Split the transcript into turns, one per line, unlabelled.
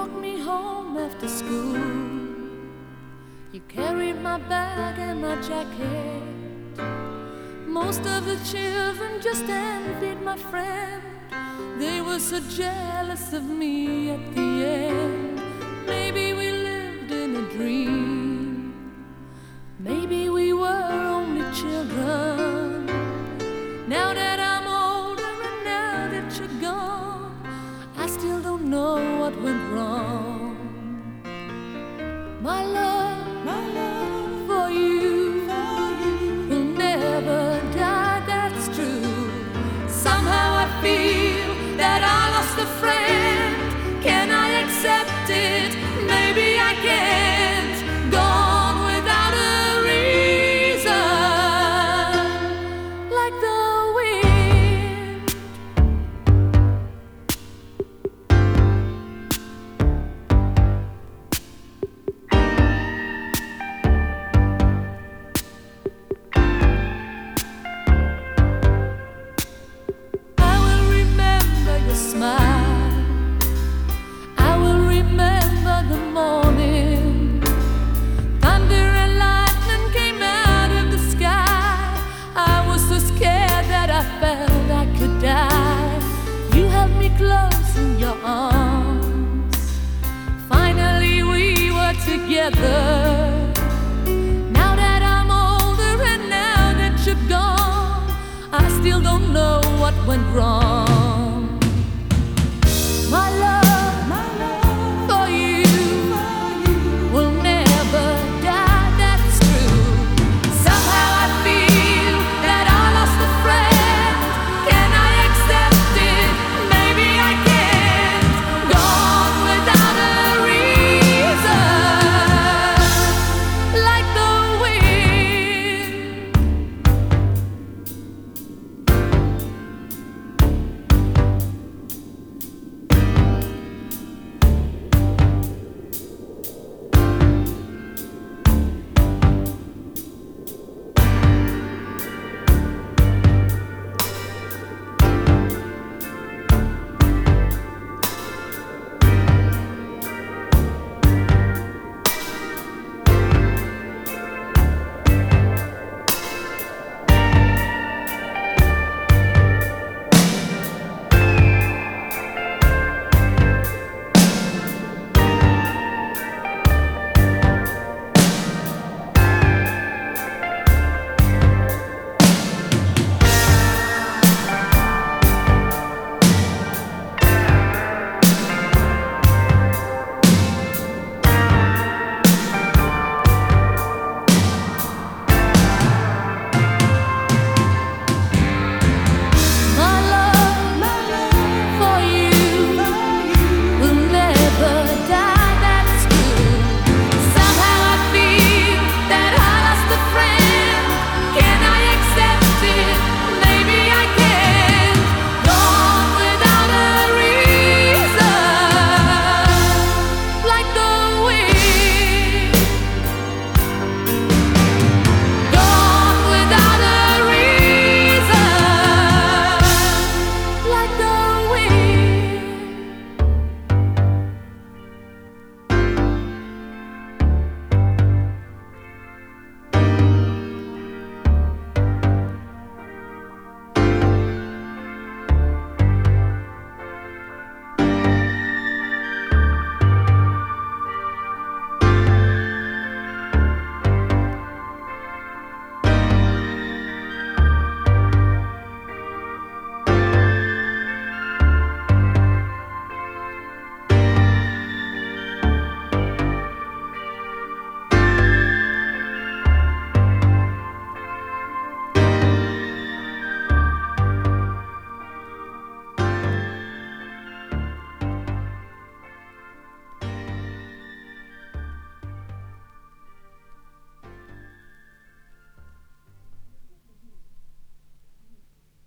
walked me home after school. You carried my bag and my jacket. Most of the children just envied my friend. They were so jealous of me at the end. Maybe we lived in a dream. Maybe we were only children. Now that I'm older and now that you're gone, I still don't know what went wrong. My love for you will never die, that's true. Somehow I feel that I lost a friend. Can I accept it? Maybe I can't. Gone without a reason, like the wind. I will remember your smile. I will remember the morning. Thunder and lightning came out of the sky. I was so scared that I felt I could die. You held me close in your arms. Finally we were together. Now that I'm older and now that you're gone, I still don't know what went wrong.